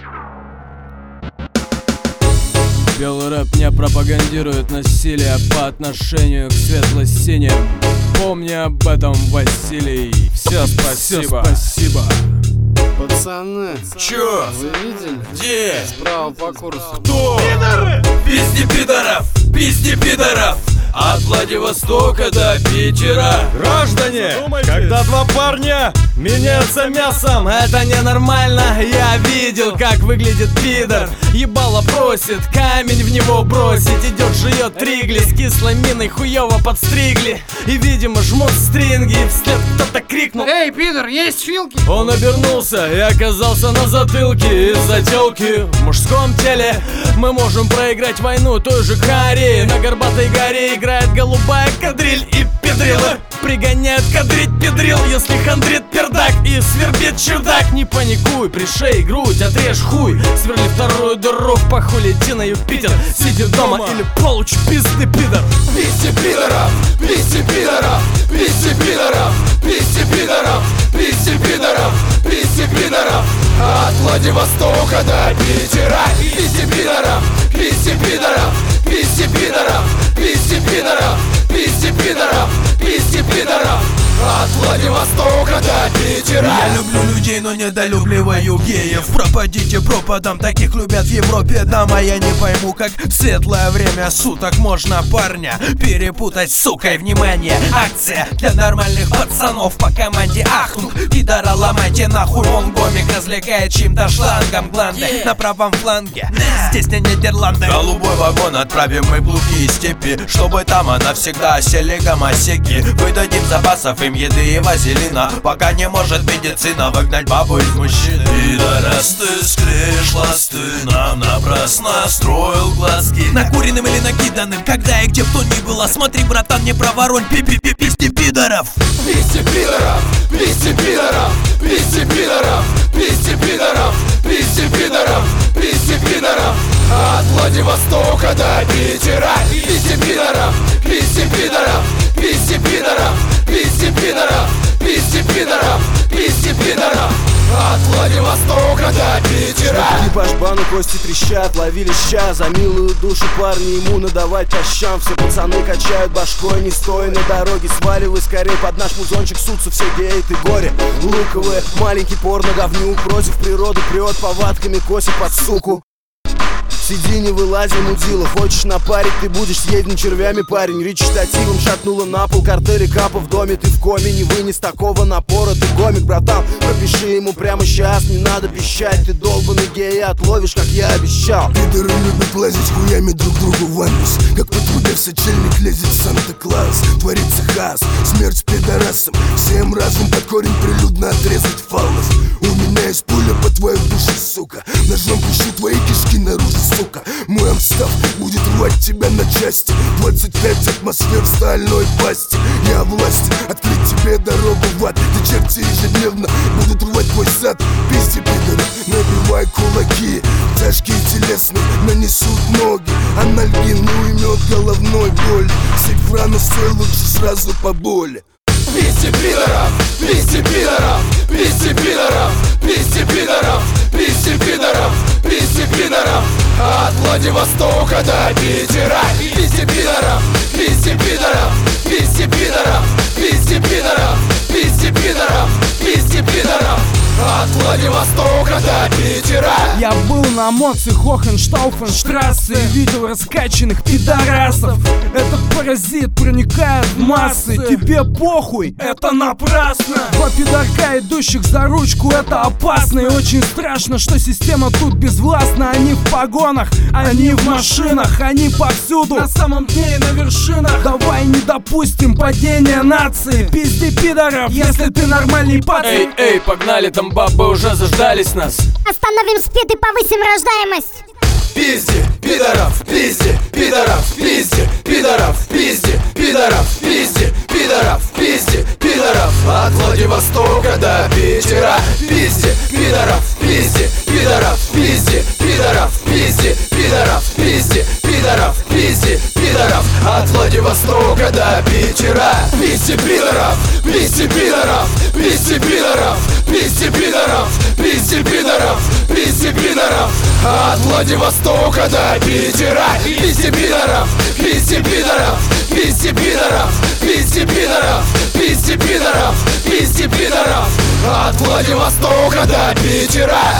Белый рэп не пропагандирует насилие по отношению к светло-синим. Помни об этом, Василий. Все спасибо. Пацаны, чё? вы видели? Где? Справа по курсу. Кто? Пидоры! Пизди пидоров! Пизди пидоров! От Владивостока до Питера. Граждане, когда два парня меняются мясом, это ненормально. Я видел, как выглядит пидор. Ебало просит, камень в него бросить. Идет, жует тригли, с кислой миной хуёво подстригли. И, видимо, жмут стринги, и вслед кто-то крикнул: Эй, пидор, есть филки? Он обернулся и оказался на затылке из-за тёлки. В мужском теле мы можем проиграть войну той же Кореи. На горбатой горе играет голубая кадриль, и педрилы пригоняют кадрить педрил, если хандрит пердак и свербит чердак. Не паникуй, пришей грудь, отрежь хуй, сверли вторую дыру в паху, лети на Юпитер. Сиди дома или получи пизды, пидор. Пизди пидоров! Пизди пидоров! Пизди пидоров! Пизди пидоров! Пизди пидоров! Пизди пидоров! От Владивостока до Питера. Пизди пидоров! Пизди пидоров! Пизди пидоров! Пизди пидоров! Пизди пидоров! Пизди пидоров! От Владивостока до Питера. Я люблю людей, но недолюбливаю геев. Пропадите пропадом, таких любят в Европе. Дама, я не пойму, как в светлое время суток можно парня перепутать с сукой. Внимание, акция для нормальных пацанов по команде ахнув. Пидора ломайте нахуй, он гомик развлекает чьим-то шлангом гланды на правом фланге. Здесь не Нидерланды. Голубой вагон отправим мы в глухие степи, чтобы там навсегда осели гомосеки. Выдадим запасов им еды и вазелина, пока не может медицина выгнать бабу из мужчины. Пидорас, ты склеишь ласты, нам напрасно строил глазки. Накуренным или накиданным, когда и где бы то ни было. Смотри, братан, не проворонь, пизди пидоров. Пизди пидоров! Пизди пидоров! Пизди пидоров! Пизди пидоров! Пизди пидоров! Пизди пидоров! От Владивостока до Питера. Пизди пидоров! Пизди пидоров! Пизди пидоров! Пизди пидоров! Пизди пидоров! Пизди пидоров! От Владивостока до Питера. По жбану кости трещат, ловили ща за милую душу парни, ему надавать по щам. Все пацаны качают башкой, не стоя на дороге, сваливай скорее под наш музончик, сутся все геи, ты горе. Луковые, маленький порно-говнюк, против природы прет, повадками косит под суку. Сиди, не вылази, мудила, хочешь напарить, ты будешь съеден червями, парень. Речитативом шатнула на пол, картели капа в доме, ты в коме, не вынес такого напора. Ты гомик, братан, пропиши ему прямо сейчас, не надо пищать. Ты долбаный гей, отловишь, как я обещал. Пидоры любят лазить хуями друг другу в анус, как по трубе в сочельник лезет Санта-Клаус. Творится хаос, смерть пидорасам, всем разум под корень прилюдно отрезать фаллос. У меня есть пуля по твоей душе, сука, ножом пущу твои кишки наружу, сука. Мой амстав будет рвать тебя на части, 25 атмосфер в стальной пасти. Я власть, открыть тебе дорогу в ад, ты черти ежедневно будут рвать твой сад. Пизди пидоры, набивай кулаки, тяжкие телесные нанесут ноги. Анальгин не уймет головной боль, сифрану стоит лучше сразу по боли. Пизди пидоров! Пизди пидоров! Пизди пидоров! Пизди пидоров! Пизди пидоров! Пизди пидоров! От Владивостока до Питера. Пизди пидоров! Пизди пидоров! Пизди пидоров! Пизди пидоров! Пизди пидоров! Пизди пидоров! От Владивостока до Питера. Я был на Моце, Хохенштауфенштрассе, видел раскачанных пидорасов. Этот паразит проникает в массы, тебе похуй, это напрасно. Два пидорка, идущих за ручку, это опасно. И очень страшно, что система тут безвластна. Они в погонах, они в машинах, они повсюду, на самом дне и на вершинах. Давай не допустим падения нации. Пизди пидоров, если ты нормальный пацан. Эй, погнали, там бабы уже заждались нас. Остановим спид и повысим рождаемость. Пизди пидоров! Пизди пидоров! Пизди пидоров! Пизди пидоров! Пизди пидоров! Пизди пидоров! От Владивостока до Питера. Пизди пидоров! Пизди пидоров! Пизди пидоров! Пизди пидоров! Пизди пидоров! Пизди пидоров! От Владивостока до Питера. Пизди пидоров! Пизди пидоров! Пизди пидоров! Пизди пидоров! Пизди пидоров! Пизди пидоров! пидоров. От Владивостока до Питера. Пизди пидоров, пизди пидоров, пизди пидоров, пизди пидоров, пизди пидоров, пизди пидоров. От Владивостока до Питера.